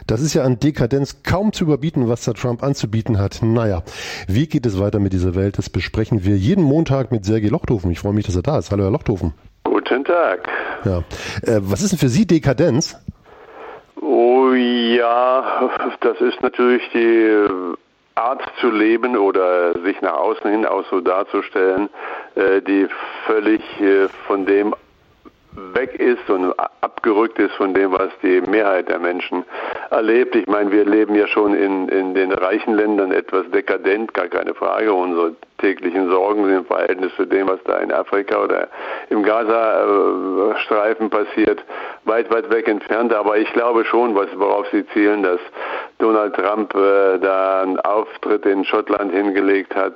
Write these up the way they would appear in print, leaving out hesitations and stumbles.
Das ist ja an Dekadenz kaum zu überbieten, was der Trump anzubieten hat. Naja, wie geht es weiter mit dieser Welt? Das besprechen wir jeden Montag mit Sergej Lochthofen. Ich freue mich, dass er da ist. Hallo, Herr Lochthofen. Guten Tag. Ja. Was ist denn für Sie Dekadenz? Oh ja, das ist natürlich die Art zu leben oder sich nach außen hin auch so darzustellen, die völlig von dem weg ist und abgerückt ist von dem, was die Mehrheit der Menschen erlebt. Ich meine, wir leben ja schon in den reichen Ländern etwas dekadent, gar keine Frage. Unsere täglichen Sorgen sind im Verhältnis zu dem, was da in Afrika oder im Gaza-Streifen passiert, weit, weit weg entfernt. Aber ich glaube schon, worauf Sie zielen, dass Donald Trump da einen Auftritt in Schottland hingelegt hat.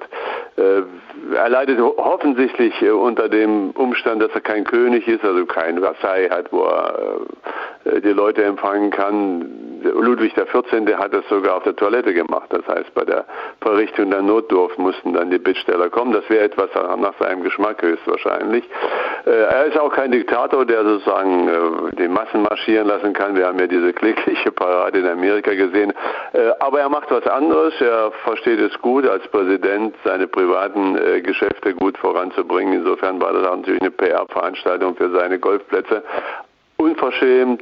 Er leidet offensichtlich unter dem Umstand, dass er kein König ist, also kein Versailles hat, wo er die Leute empfangen kann. Ludwig XIV. Hat das sogar auf der Toilette gemacht. Das heißt, bei der Verrichtung der Notdurft mussten dann die Bittsteller kommen. Das wäre etwas nach seinem Geschmack höchstwahrscheinlich. Er ist auch kein Diktator, der sozusagen die Massen marschieren lassen kann. Wir haben ja diese klägliche Parade in Amerika gesehen. Aber er macht was anderes. Er versteht es gut, als Präsident seine privaten Geschäfte gut voranzubringen. Insofern war das auch natürlich eine PR-Veranstaltung für seine Golfplätze. Unverschämt,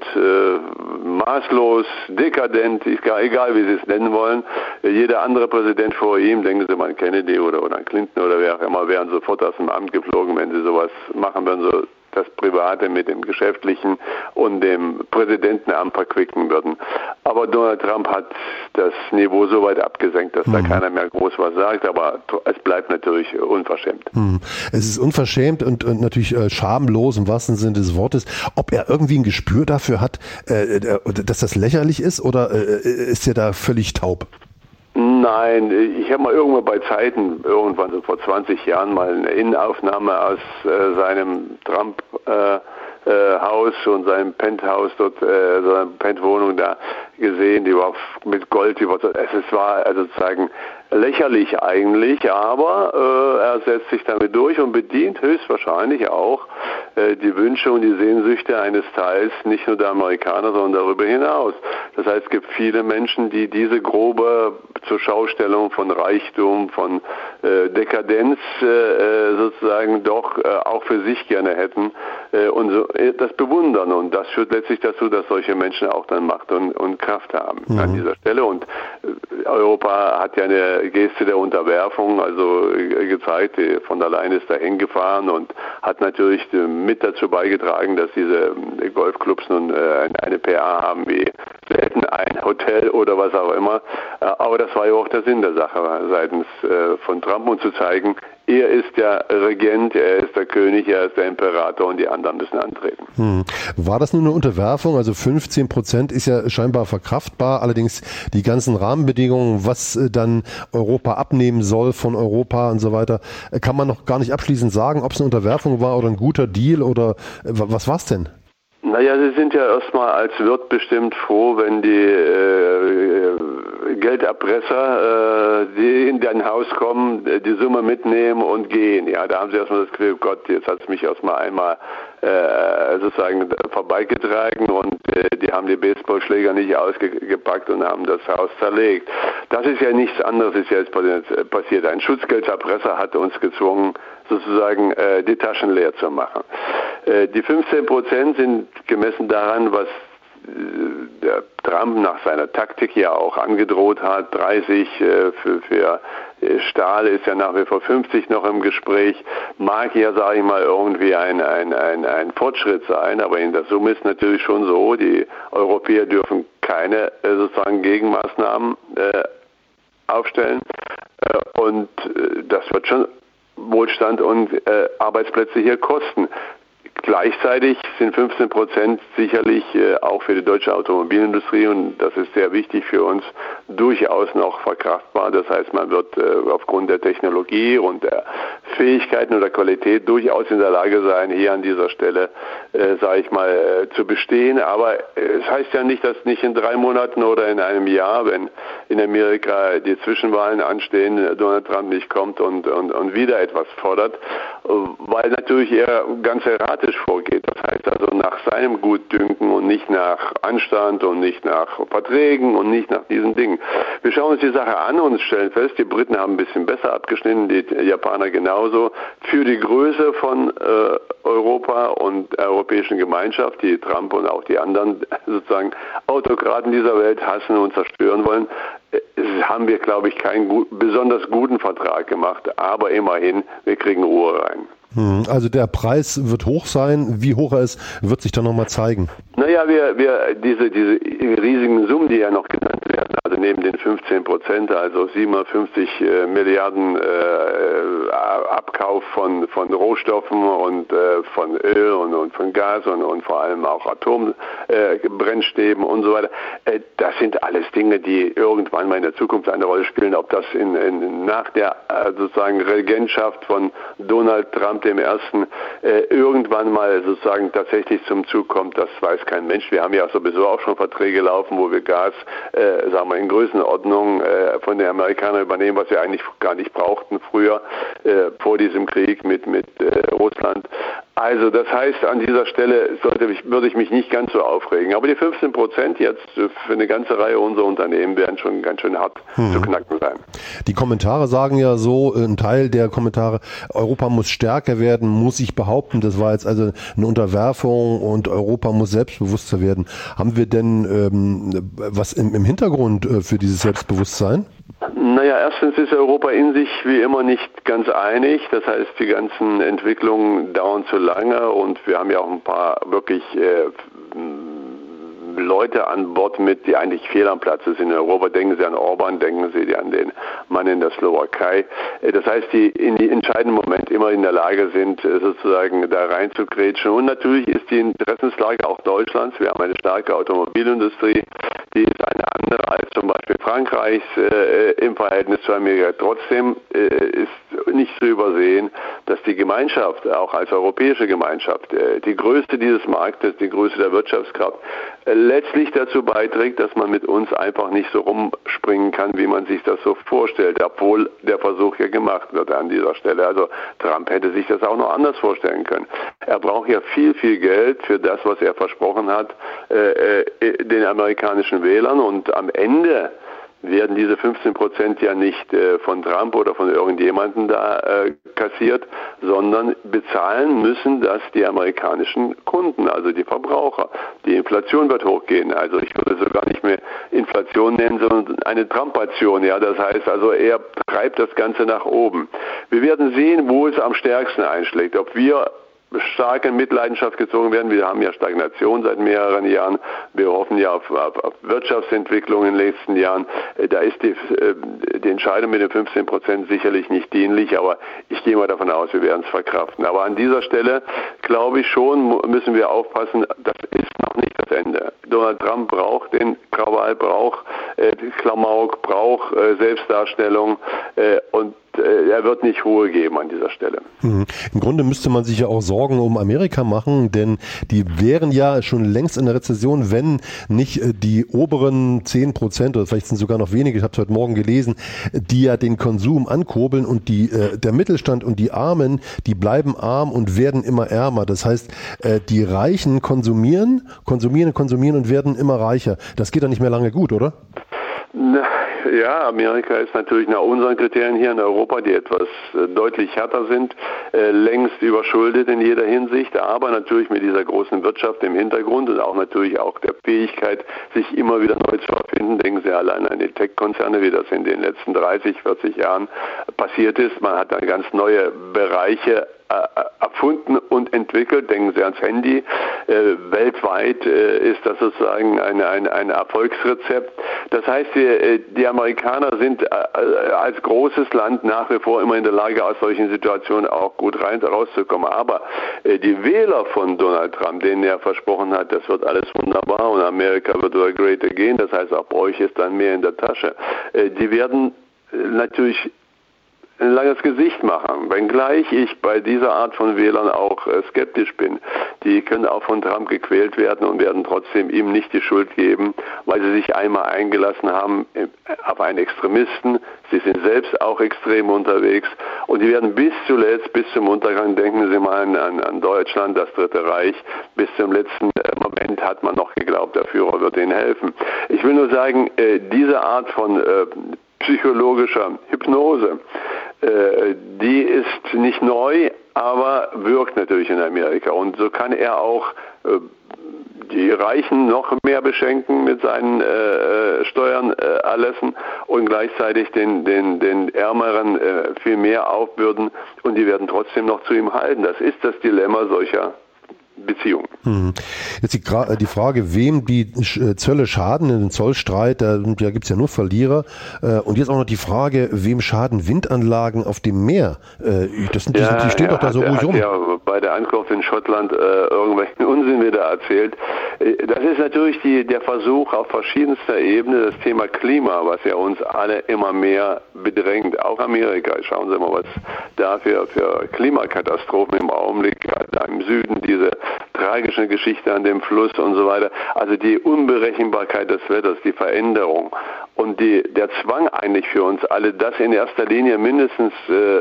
maßlos, dekadent, egal wie Sie es nennen wollen. Jeder andere Präsident vor ihm, denken Sie mal an Kennedy oder an Clinton oder wer auch immer, wären sofort aus dem Amt geflogen, wenn sie sowas machen würden, so das Private mit dem Geschäftlichen und dem Präsidentenamt verquicken würden. Aber Donald Trump hat das Niveau so weit abgesenkt, dass da keiner mehr groß was sagt, aber es bleibt natürlich unverschämt. Es ist unverschämt und natürlich schamlos im wahrsten Sinne des Wortes. Ob er irgendwie ein Gespür dafür hat, dass das lächerlich ist, oder ist er da völlig taub? Nein, ich habe mal irgendwann bei Zeiten, irgendwann so vor 20 Jahren, mal eine Innenaufnahme aus seinem Trump-Haus und seinem Penthouse dort, seine Pentwohnung da gesehen, die war mit Gold, es war also sozusagen lächerlich eigentlich, aber er setzt sich damit durch und bedient höchstwahrscheinlich auch die Wünsche und die Sehnsüchte eines Teils nicht nur der Amerikaner, sondern darüber hinaus. Das heißt, es gibt viele Menschen, die diese grobe Zurschaustellung von Reichtum, von Dekadenz sozusagen doch auch für sich gerne hätten und so, das bewundern. Und das führt letztlich dazu, dass solche Menschen auch dann Macht und Kraft haben an dieser Stelle. Und Europa hat ja eine Geste der Unterwerfung, also gezeigt, von der Leyen ist dahin gefahren und hat natürlich mit dazu beigetragen, dass diese Golfclubs nun eine PR haben wie selten ein Hotel oder was auch immer. Aber das war ja auch der Sinn der Sache seitens von Trump, um zu zeigen, er ist der Regent, er ist der König, er ist der Imperator und die anderen müssen antreten. War das nur eine Unterwerfung? Also 15% ist ja scheinbar verkraftbar, allerdings die ganzen Rahmenbedingungen, was dann Europa abnehmen soll von Europa und so weiter, kann man noch gar nicht abschließend sagen, ob es eine Unterwerfung war oder ein guter Deal oder was war's denn? Naja, Sie sind ja erstmal als Wirt bestimmt froh, wenn die Geldabpresser, die in dein Haus kommen, die Summe mitnehmen und gehen. Ja, da haben Sie erstmal das Gefühl, Gott, jetzt hat es mich erstmal einmal sozusagen vorbeigetragen und die haben die Baseballschläger nicht ausgepackt und haben das Haus zerlegt. Das ist ja nichts anderes, ist ja jetzt passiert. Ein Schutzgeldabpresser hat uns gezwungen, sozusagen die Taschen leer zu machen. Die 15% sind gemessen daran, was der Trump nach seiner Taktik ja auch angedroht hat. 30 für Stahl ist ja nach wie vor 50 noch im Gespräch. Mag ja, sage ich mal, irgendwie ein Fortschritt sein, aber in der Summe ist natürlich schon so, die Europäer dürfen keine sozusagen Gegenmaßnahmen aufstellen und das wird schon Wohlstand und Arbeitsplätze hier kosten. Gleichzeitig sind 15% sicherlich auch für die deutsche Automobilindustrie, und das ist sehr wichtig für uns, durchaus noch verkraftbar. Das heißt, man wird aufgrund der Technologie und der Fähigkeiten oder Qualität durchaus in der Lage sein, hier an dieser Stelle, sage ich mal, zu bestehen. Aber es heißt ja nicht, dass nicht in 3 Monaten oder in einem Jahr, wenn in Amerika die Zwischenwahlen anstehen, Donald Trump nicht kommt und wieder etwas fordert, weil natürlich er ganz erratisch pragmatisch vorgeht. Das heißt also nach seinem Gutdünken und nicht nach Anstand und nicht nach Verträgen und nicht nach diesen Dingen. Wir schauen uns die Sache an und stellen fest, die Briten haben ein bisschen besser abgeschnitten, die Japaner genauso. Für die Größe von Europa und der Europäischen Gemeinschaft, die Trump und auch die anderen sozusagen Autokraten dieser Welt hassen und zerstören wollen, haben wir, glaube ich, keinen besonders guten Vertrag gemacht, aber immerhin, wir kriegen Ruhe rein. Also der Preis wird hoch sein. Wie hoch er ist, wird sich dann nochmal zeigen. Naja, diese riesigen Summen, die ja noch genannt werden, also neben den 15%, also 750 Milliarden Abkauf von Rohstoffen und von Öl und von Gas und vor allem auch Atombrennstäben und so weiter, das sind alles Dinge, die irgendwann mal in der Zukunft eine Rolle spielen. Ob das nach der sozusagen Regentschaft von Donald Trump dem Ersten irgendwann mal sozusagen tatsächlich zum Zug kommt, das weiß kein Mensch. Wir haben ja sowieso auch schon Verträge laufen, wo wir Gas, sagen wir in Größenordnung von den Amerikanern übernehmen, was wir eigentlich gar nicht brauchten früher, vor diesem Krieg mit Russland. Also das heißt, an dieser Stelle würde ich mich nicht ganz so aufregen. Aber die 15% jetzt für eine ganze Reihe unserer Unternehmen werden schon ganz schön hart zu knacken sein. Die Kommentare sagen ja so, ein Teil der Kommentare, Europa muss stärker werden, muss sich behaupten. Das war jetzt also eine Unterwerfung und Europa muss selbstbewusster werden. Haben wir denn was im Hintergrund für dieses Selbstbewusstsein? Naja, erstens ist Europa in sich wie immer nicht ganz einig. Das heißt, die ganzen Entwicklungen dauern zu lange und wir haben ja auch ein paar wirklich Leute an Bord mit, die eigentlich fehl am Platz sind in Europa. Denken Sie an Orban, denken Sie an den Mann in der Slowakei. Das heißt, die in die entscheidenden Momente immer in der Lage sind, sozusagen da reinzugrätschen. Und natürlich ist die Interessenslage auch Deutschlands. Wir haben eine starke Automobilindustrie, die ist eine andere als zum Beispiel Frankreichs im Verhältnis zu Amerika. Trotzdem ist nicht zu übersehen, dass die Gemeinschaft, auch als europäische Gemeinschaft, die Größte dieses Marktes, die Größe der Wirtschaftskraft, letztlich dazu beiträgt, dass man mit uns einfach nicht so rumspringen kann, wie man sich das so vorstellt, obwohl der Versuch ja gemacht wird an dieser Stelle. Also Trump hätte sich das auch noch anders vorstellen können. Er braucht ja viel, viel Geld für das, was er versprochen hat, den amerikanischen Wählern, und am Ende werden diese 15% ja nicht von Trump oder von irgendjemandem da kassiert, sondern bezahlen müssen das die amerikanischen Kunden, also die Verbraucher. Die Inflation wird hochgehen. Also ich würde sogar nicht mehr Inflation nennen, sondern eine Trumpation. Ja, das heißt also, er treibt das Ganze nach oben. Wir werden sehen, wo es am stärksten einschlägt. Ob wir stark in Mitleidenschaft gezogen werden. Wir haben ja Stagnation seit mehreren Jahren. Wir hoffen ja auf Wirtschaftsentwicklung in den letzten Jahren. Da ist die Entscheidung mit den 15% sicherlich nicht dienlich, aber ich gehe mal davon aus, wir werden es verkraften. Aber an dieser Stelle, glaube ich schon, müssen wir aufpassen, das ist noch nicht das Ende. Donald Trump braucht den Krawall, braucht Klamauk, braucht Selbstdarstellung und er wird nicht Ruhe geben an dieser Stelle. Im Grunde müsste man sich ja auch Sorgen um Amerika machen, denn die wären ja schon längst in der Rezession, wenn nicht die oberen 10% oder vielleicht sind sogar noch wenige, ich habe es heute Morgen gelesen, die ja den Konsum ankurbeln, und der Mittelstand und die Armen, die bleiben arm und werden immer ärmer. Das heißt, die Reichen konsumieren und werden immer reicher. Das geht doch nicht mehr lange gut, oder? Ja, Amerika ist natürlich nach unseren Kriterien hier in Europa, die etwas deutlich härter sind, längst überschuldet in jeder Hinsicht, aber natürlich mit dieser großen Wirtschaft im Hintergrund und auch natürlich auch der Fähigkeit, sich immer wieder neu zu erfinden. Denken Sie allein an die Tech-Konzerne, wie das in den letzten 30, 40 Jahren passiert ist. Man hat dann ganz neue Bereiche erfunden und entwickelt. Denken Sie ans Handy. Weltweit ist das sozusagen ein Erfolgsrezept. Das heißt, die Amerikaner sind als großes Land nach wie vor immer in der Lage, aus solchen Situationen auch gut rauszukommen. Aber die Wähler von Donald Trump, denen er versprochen hat, das wird alles wunderbar und Amerika wird über Great Again, das heißt, auch bei euch ist dann mehr in der Tasche, die werden natürlich ein langes Gesicht machen, wenngleich ich bei dieser Art von Wählern auch skeptisch bin. Die können auch von Trump gequält werden und werden trotzdem ihm nicht die Schuld geben, weil sie sich einmal eingelassen haben auf einen Extremisten. Sie sind selbst auch extrem unterwegs und die werden bis zuletzt, bis zum Untergang, denken Sie mal an Deutschland, das Dritte Reich, bis zum letzten Moment hat man noch geglaubt, der Führer wird ihnen helfen. Ich will nur sagen, diese Art von psychologischer Hypnose, die ist nicht neu, aber wirkt natürlich in Amerika. Und so kann er auch die Reichen noch mehr beschenken mit seinen Steuern erlassen und gleichzeitig den Ärmeren viel mehr aufbürden und die werden trotzdem noch zu ihm halten. Das ist das Dilemma solcher Beziehungen. Jetzt die Frage, wem die Zölle schaden in den Zollstreit, da gibt es ja nur Verlierer. Und jetzt auch noch die Frage, wem schaden Windanlagen auf dem Meer? Die stehen doch da so ruhig rum. Ja, bei der Ankunft in Schottland irgendwelchen Unsinn wieder erzählt. Das ist natürlich der Versuch auf verschiedenster Ebene, das Thema Klima, was ja uns alle immer mehr bedrängt, auch Amerika. Schauen Sie mal, was da für Klimakatastrophen im Augenblick, da im Süden, diese tragische Geschichte an dem Fluss und so weiter. Also die Unberechenbarkeit des Wetters, die Veränderung und der Zwang eigentlich für uns alle, das in erster Linie mindestens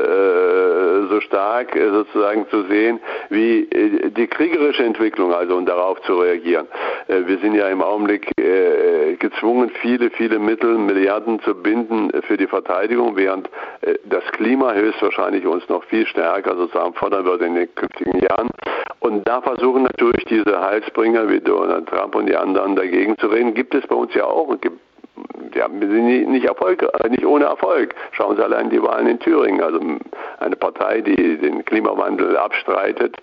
so stark sozusagen zu sehen, wie die kriegerische Entwicklung, also und darauf zu reagieren. Wir sind ja im Augenblick gezwungen, viele Mittel, Milliarden zu binden für die Verteidigung, während das Klima höchstwahrscheinlich uns noch viel stärker sozusagen fordern wird in den künftigen Jahren. Und da versuchen natürlich diese Heilsbringer wie Donald Trump und die anderen dagegen zu reden. Gibt es bei uns ja auch. Wir sind nicht ohne Erfolg. Schauen Sie allein die Wahlen in Thüringen. Also eine Partei, die den Klimawandel abstreitet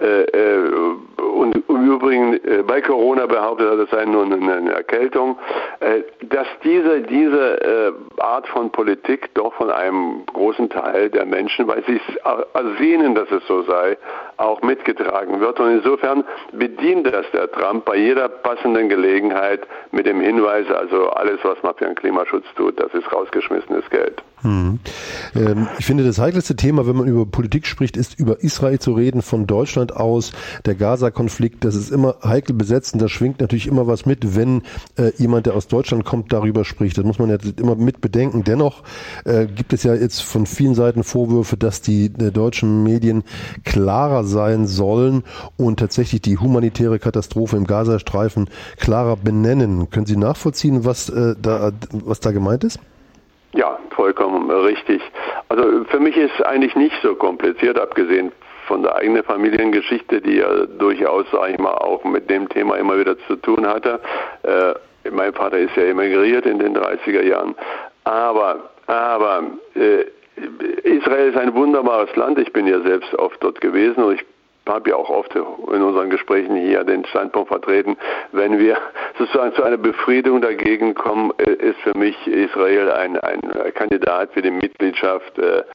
und im Übrigen bei Corona behauptet hat, es sei nur eine Erkältung, dass diese Art von Politik doch von einem großen Teil der Menschen, weil sie es ersehnen, dass es so sei, auch mitgetragen wird. Und insofern bedient das der Trump bei jeder passenden Gelegenheit mit dem Hinweis, also alles, was man für den Klimaschutz tut, das ist rausgeschmissenes Geld. Ich finde, das heikelste Thema, wenn man über Politik spricht, ist über Israel zu reden von Deutschland aus. Der Gaza-Konflikt, das ist immer heikel besetzt und da schwingt natürlich immer was mit, wenn jemand, der aus Deutschland kommt, darüber spricht. Das muss man ja immer mit bedenken. Dennoch gibt es ja jetzt von vielen Seiten Vorwürfe, dass die deutschen Medien klarer sein sollen und tatsächlich die humanitäre Katastrophe im Gazastreifen klarer benennen. Können Sie nachvollziehen, was da gemeint ist? Ja, vollkommen richtig. Also für mich ist eigentlich nicht so kompliziert, abgesehen von der eigenen Familiengeschichte, die ja durchaus, sage ich mal, auch mit dem Thema immer wieder zu tun hatte. Mein Vater ist ja emigriert in den 30er Jahren. Aber Israel ist ein wunderbares Land. Ich bin ja selbst oft dort gewesen und ich habe ja auch oft in unseren Gesprächen hier den Standpunkt vertreten, wenn wir sozusagen zu einer Befriedung dagegen kommen, ist für mich Israel ein Kandidat für die Mitgliedschaft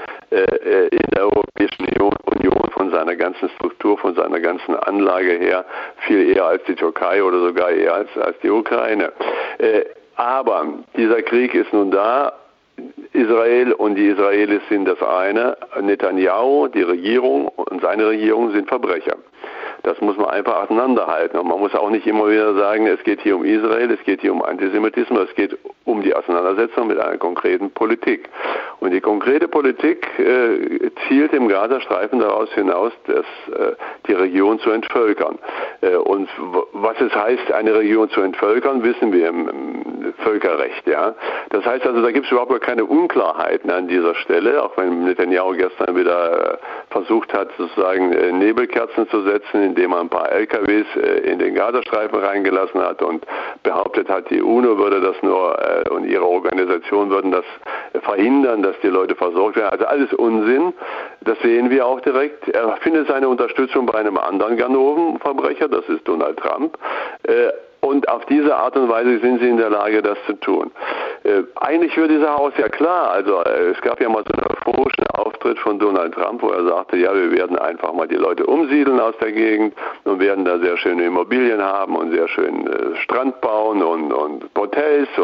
in der Europäischen Union von seiner ganzen Struktur, von seiner ganzen Anlage her, viel eher als die Türkei oder sogar eher als die Ukraine. Aber dieser Krieg ist nun da. Israel und die Israelis sind das eine. Netanyahu, die Regierung und seine Regierung sind Verbrecher. Das muss man einfach auseinanderhalten. Und man muss auch nicht immer wieder sagen, es geht hier um Israel, es geht hier um Antisemitismus, es geht um die Auseinandersetzung mit einer konkreten Politik. Und die konkrete Politik zielt im Gazastreifen daraus hinaus, die Region zu entvölkern. Und was es heißt, eine Region zu entvölkern, wissen wir im Völkerrecht. Ja? Das heißt also, da gibt es überhaupt keine Unklarheiten an dieser Stelle, auch wenn Netanyahu gestern wieder versucht hat, sozusagen Nebelkerzen zu setzen, indem er ein paar LKWs in den Gazastreifen reingelassen hat und behauptet hat, die UNO würde das nur und ihre Organisation würden das verhindern, dass die Leute versorgt werden. Also alles Unsinn. Das sehen wir auch direkt. Er findet seine Unterstützung bei einem anderen Ganoven-Verbrecher, das ist Donald Trump. Und auf diese Art und Weise sind sie in der Lage, das zu tun. Eigentlich für die Sache aus ja klar. Also es gab ja mal so einen euphorischen Auftritt von Donald Trump, wo er sagte, ja, wir werden einfach mal die Leute umsiedeln aus der Gegend und werden da sehr schöne Immobilien haben und sehr schön Strand bauen und Hotels und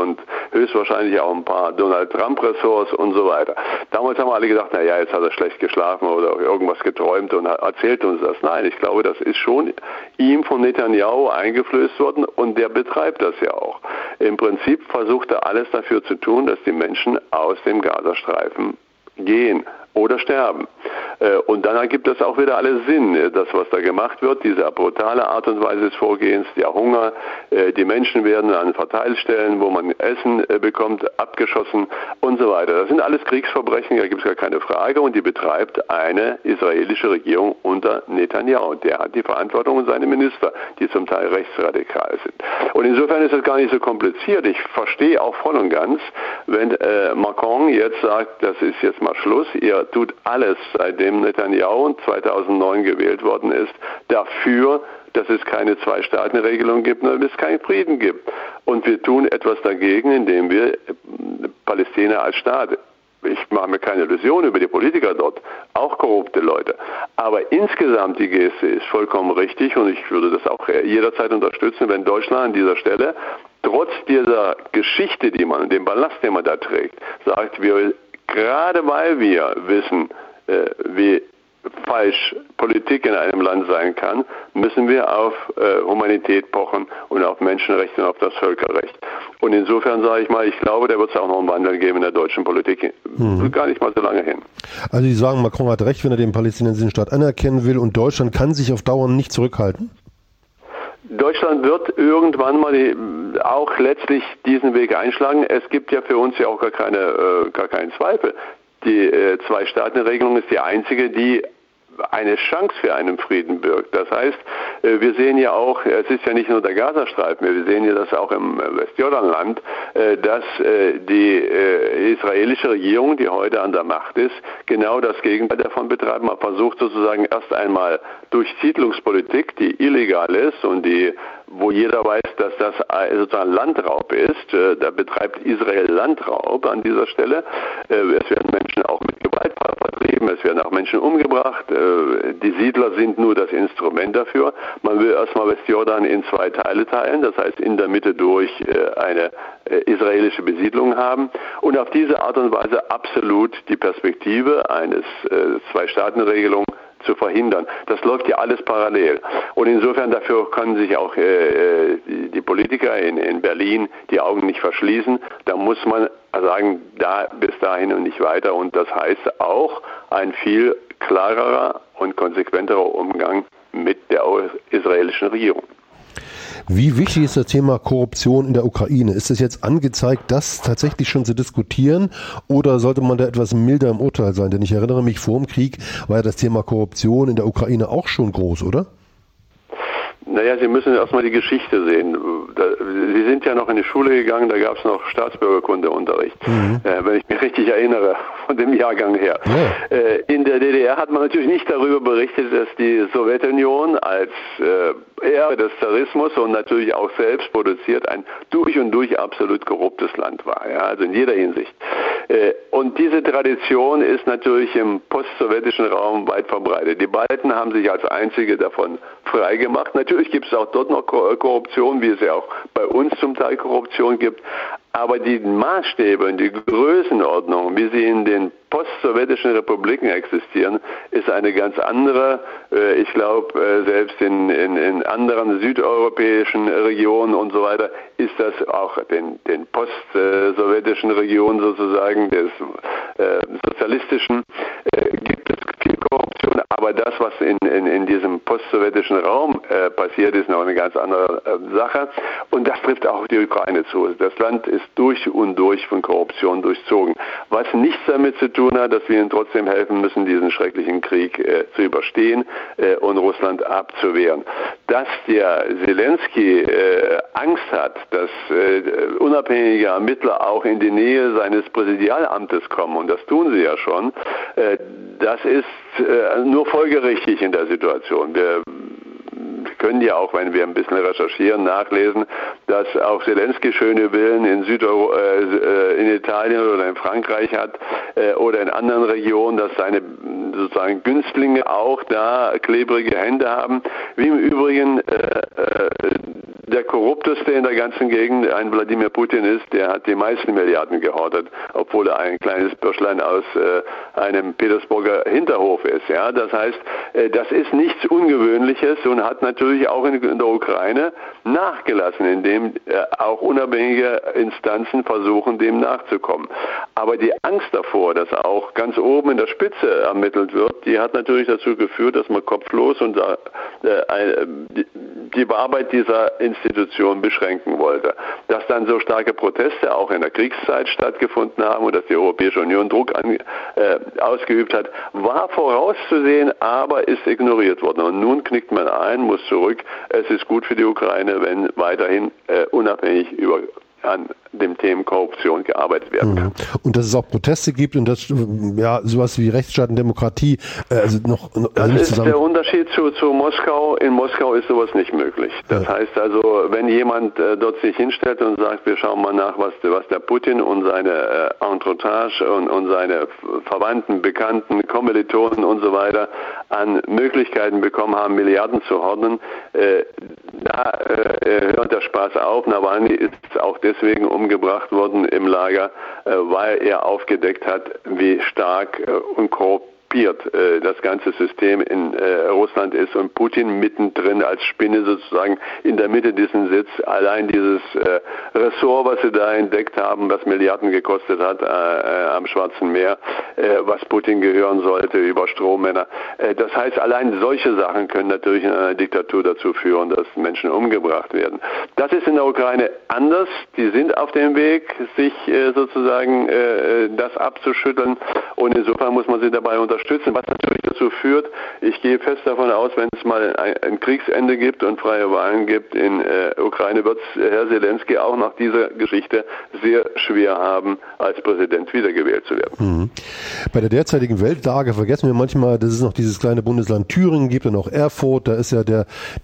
höchstwahrscheinlich auch ein paar Donald Trump-Ressorts und so weiter. Damals haben alle gedacht, naja, jetzt hat er schlecht geschlafen oder irgendwas geträumt und erzählt uns das. Nein, ich glaube, das ist schon ihm von Netanyahu eingeflößt worden und der betreibt das ja auch. Im Prinzip versucht er alles dafür zu tun, dass die Menschen aus dem Gazastreifen gehen oder sterben. Und dann ergibt das auch wieder alles Sinn, das, was da gemacht wird, diese brutale Art und Weise des Vorgehens, der Hunger, die Menschen werden an Verteilstellen, wo man Essen bekommt, abgeschossen und so weiter. Das sind alles Kriegsverbrechen, da gibt es gar keine Frage und die betreibt eine israelische Regierung unter Netanyahu. Der hat die Verantwortung und seine Minister, die zum Teil rechtsradikal sind. Und insofern ist das gar nicht so kompliziert. Ich verstehe auch voll und ganz, wenn Macron jetzt sagt, das ist jetzt mal Schluss, ihr tut alles, seitdem Netanyahu 2009 gewählt worden ist, dafür, dass es keine Zwei-Staaten-Regelung gibt, dass es keinen Frieden gibt. Und wir tun etwas dagegen, indem wir Palästina als Staat, ich mache mir keine Illusion über die Politiker dort, auch korrupte Leute. Aber insgesamt die Geste ist vollkommen richtig und ich würde das auch jederzeit unterstützen, wenn Deutschland an dieser Stelle, trotz dieser Geschichte, die man, dem Ballast, den man da trägt, sagt, wir gerade weil wir wissen, wie falsch Politik in einem Land sein kann, müssen wir auf Humanität pochen und auf Menschenrechte und auf das Völkerrecht. Und insofern sage ich mal, ich glaube, da wird es auch noch einen Wandel geben in der deutschen Politik. Gar nicht mal so lange hin. Also Sie sagen, Macron hat recht, wenn er den palästinensischen Staat anerkennen will und Deutschland kann sich auf Dauer nicht zurückhalten? Deutschland wird irgendwann mal auch letztlich diesen Weg einschlagen. Es gibt ja für uns ja auch gar keinen Zweifel. Die Zwei-Staaten-Regelung ist die einzige, die eine Chance für einen Frieden birgt. Das heißt, wir sehen ja auch, es ist ja nicht nur der Gazastreifen, wir sehen ja das auch im Westjordanland, dass die israelische Regierung, die heute an der Macht ist, genau das Gegenteil davon betreibt. Man versucht sozusagen erst einmal durch Siedlungspolitik, die illegal ist und die, wo jeder weiß, dass das sozusagen Landraub ist, da betreibt Israel Landraub an dieser Stelle. Es werden Menschen auch mit Gewalt vertrieben, es werden auch Menschen umgebracht. Die Siedler sind nur das Instrument dafür. Man will erstmal Westjordan in zwei Teile teilen, das heißt in der Mitte durch eine israelische Besiedlung haben und auf diese Art und Weise absolut die Perspektive eines Zwei-Staaten-Regelung zu verhindern. Das läuft ja alles parallel. Und insofern dafür können sich auch die Politiker in Berlin die Augen nicht verschließen. Da muss man sagen, da bis dahin und nicht weiter. Und das heißt auch ein viel klarerer und konsequenterer Umgang mit der israelischen Regierung. Wie wichtig ist das Thema Korruption in der Ukraine? Ist es jetzt angezeigt, das tatsächlich schon zu diskutieren oder sollte man da etwas milder im Urteil sein? Denn ich erinnere mich, vor dem Krieg war ja das Thema Korruption in der Ukraine auch schon groß, oder? Naja, Sie müssen erstmal die Geschichte sehen. Sie sind ja noch in die Schule gegangen, da gab es noch Staatsbürgerkundeunterricht, wenn ich mich richtig erinnere, von dem Jahrgang her. Ja. In der DDR hat man natürlich nicht darüber berichtet, dass die Sowjetunion als Erbe des Zarismus und natürlich auch selbst produziert ein durch und durch absolut korruptes Land war, ja, also in jeder Hinsicht. Und diese Tradition ist natürlich im post-sowjetischen Raum weit verbreitet. Die Balten haben sich als einzige davon freigemacht. Natürlich gibt es auch dort noch Korruption, wie es ja auch bei uns zum Teil Korruption gibt. Aber die Maßstäbe und die Größenordnung, wie sie in den post-sowjetischen Republiken existieren, ist eine ganz andere. Ich glaube, selbst in anderen südeuropäischen Regionen und so weiter ist das auch den post-sowjetischen Regionen sozusagen, des sozialistischen, gibt es viel Korruption. Aber das, was in diesem post-sowjetischen Raum passiert, ist noch eine ganz andere Sache. Und das trifft auch die Ukraine zu. Das Land ist durch und durch von Korruption durchzogen. Was nichts damit zu tun hat, dass wir ihnen trotzdem helfen müssen, diesen schrecklichen Krieg zu überstehen und Russland abzuwehren. Dass der Zelensky Angst hat, dass unabhängige Ermittler auch in die Nähe seines Präsidialamtes kommen, und das tun sie ja schon, das ist nur folgerichtig in der Situation. Wir können ja auch, wenn wir ein bisschen recherchieren, nachlesen, dass auch Zelensky schöne Villen in in Italien oder in Frankreich hat oder in anderen Regionen, dass seine sozusagen Günstlinge auch da klebrige Hände haben. Wie im Übrigen der korrupteste in der ganzen Gegend ein Wladimir Putin ist, der hat die meisten Milliarden gehortet, obwohl er ein kleines Bürschlein aus einem Petersburger Hinterhof ist. Ja, das heißt, das ist nichts Ungewöhnliches und hat natürlich auch in der Ukraine nachgelassen, indem auch unabhängige Instanzen versuchen, dem nachzukommen. Aber die Angst davor, dass auch ganz oben in der Spitze ermittelt wird, die hat natürlich dazu geführt, dass man kopflos und die Arbeit dieser Institution beschränken wollte. Dass dann so starke Proteste auch in der Kriegszeit stattgefunden haben und dass die Europäische Union Druck ausgeübt hat, war vorauszusehen, aber ist ignoriert worden. Und nun knickt man ein, muss zurück. Es ist gut für die Ukraine, wenn weiterhin unabhängig an dem Thema Korruption gearbeitet werden kann. Und dass es auch Proteste gibt und dass sowas wie Rechtsstaat und Demokratie das ist der Unterschied zu Moskau. In Moskau ist sowas nicht möglich. Das heißt also, wenn jemand dort sich hinstellt und sagt, wir schauen mal nach, was der Putin und seine Entourage und seine Verwandten, Bekannten, Kommilitonen und so weiter an Möglichkeiten bekommen haben, Milliarden zu horten, da hört der Spaß auf. Nawalny ist auch deswegen umgebracht worden im Lager, weil er aufgedeckt hat, wie stark und korrupt das ganze System in Russland ist und Putin mittendrin als Spinne sozusagen in der Mitte diesen Sitz. Allein dieses Ressort, was sie da entdeckt haben, was Milliarden gekostet hat am Schwarzen Meer, was Putin gehören sollte über Strohmänner. Das heißt, allein solche Sachen können natürlich in einer Diktatur dazu führen, dass Menschen umgebracht werden. Das ist in der Ukraine anders. Die sind auf dem Weg, sich sozusagen das abzuschütteln und insofern muss man sie dabei unterstützen, was natürlich dazu führt, ich gehe fest davon aus, wenn es mal ein Kriegsende gibt und freie Wahlen gibt in Ukraine, wird Herr Zelensky auch nach dieser Geschichte sehr schwer haben, als Präsident wiedergewählt zu werden. Bei der derzeitigen Weltlage vergessen wir manchmal, dass es noch dieses kleine Bundesland Thüringen gibt und auch Erfurt, da ist ja der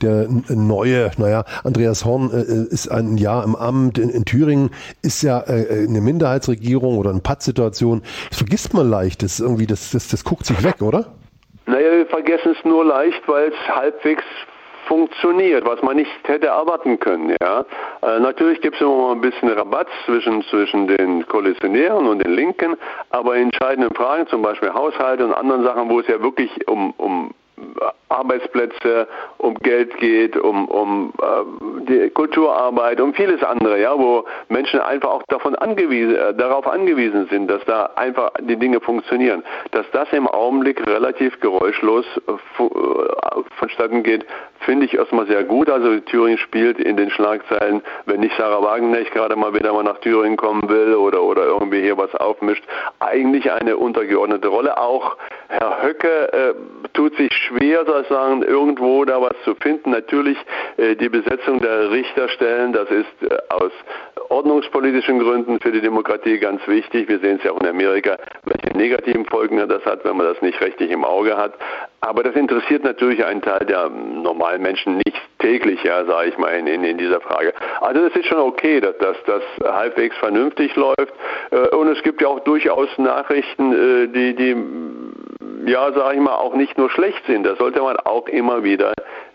neue, Andreas Horn ist ein Jahr im Amt, in Thüringen ist ja eine Minderheitsregierung oder eine Pattsituation, das vergisst man leicht, das guckt sich weg, oder? Naja, wir vergessen es nur leicht, weil es halbwegs funktioniert, was man nicht hätte erwarten können. Ja, natürlich gibt es immer mal ein bisschen Rabatz zwischen den Koalitionären und den Linken, aber in entscheidenden Fragen, zum Beispiel Haushalt und anderen Sachen, wo es ja wirklich um Arbeitsplätze, um Geld geht, um die Kulturarbeit, um vieles andere, wo Menschen einfach auch darauf angewiesen sind, dass da einfach die Dinge funktionieren. Dass das im Augenblick relativ geräuschlos vonstatten geht, finde ich erstmal sehr gut. Also Thüringen spielt in den Schlagzeilen, wenn nicht Sarah Wagenknecht gerade mal wieder nach Thüringen kommen will oder irgendwie hier was aufmischt, eigentlich eine untergeordnete Rolle. Auch Herr Höcke tut sich schwer, sozusagen irgendwo da was zu finden. Natürlich die Besetzung der Richterstellen, das ist aus ordnungspolitischen Gründen für die Demokratie ganz wichtig. Wir sehen es ja auch in Amerika, welche negativen Folgen das hat, wenn man das nicht rechtlich im Auge hat. Aber das interessiert natürlich einen Teil der normalen Menschen nicht täglich, sage ich mal, in dieser Frage. Also das ist schon okay, dass das halbwegs vernünftig läuft. Und es gibt ja auch durchaus Nachrichten, die sage ich mal, auch nicht nur schlecht sind. Das sollte man auch immer wieder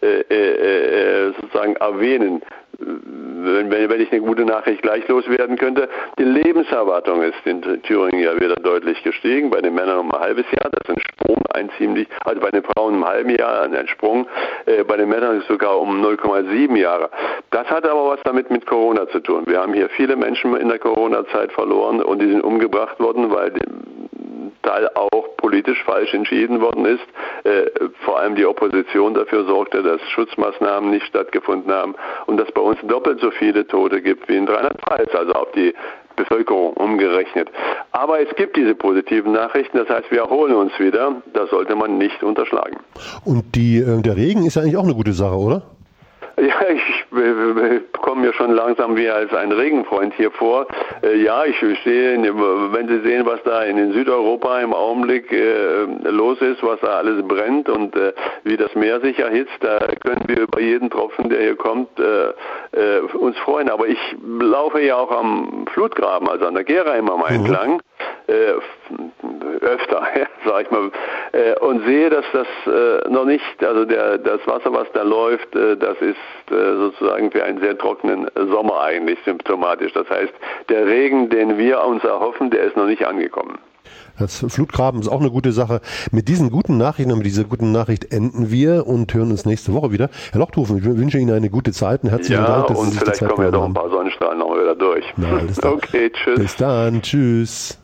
sozusagen erwähnen. Wenn ich eine gute Nachricht gleich loswerden könnte, die Lebenserwartung ist in Thüringen ja wieder deutlich gestiegen, bei den Männern um ein halbes Jahr, das ist ein Sprung, also bei den Frauen im halben Jahr ein Sprung, bei den Männern ist sogar um 0,7 Jahre. Das hat aber was damit mit Corona zu tun. Wir haben hier viele Menschen in der Corona-Zeit verloren und die sind umgebracht worden, weil Teil auch politisch falsch entschieden worden ist, vor allem die Opposition dafür sorgte, dass Schutzmaßnahmen nicht stattgefunden haben und dass bei uns doppelt so viele Tote gibt wie in Rheinland-Pfalz, also auf die Bevölkerung umgerechnet. Aber es gibt diese positiven Nachrichten, das heißt, wir erholen uns wieder, das sollte man nicht unterschlagen. Und der Regen ist ja eigentlich auch eine gute Sache, oder? Ja, ich komme mir schon langsam wie als ein Regenfreund hier vor. Ja, ich sehe, wenn Sie sehen, was da in Südeuropa im Augenblick los ist, was da alles brennt und wie das Meer sich erhitzt, da können wir über jeden Tropfen, der hier kommt, uns freuen. Aber ich laufe ja auch am Flutgraben, also an der Gera immer mal entlang. Öfter, ja, sag ich mal, und sehe, dass das noch nicht, also das Wasser, was da läuft, das ist sozusagen für einen sehr trockenen Sommer eigentlich symptomatisch. Das heißt, der Regen, den wir uns erhoffen, der ist noch nicht angekommen. Das Flutgraben ist auch eine gute Sache. Mit diesen guten Nachrichten und mit dieser guten Nachricht enden wir und hören uns nächste Woche wieder. Herr Lochthofen, ich wünsche Ihnen eine gute Zeit und herzlichen Dank, dass Sie sich die Zeit genommen haben. Und vielleicht kommen ja doch ein paar Sonnenstrahlen noch wieder durch. Na, alles klar. Okay, tschüss. Bis dann, tschüss.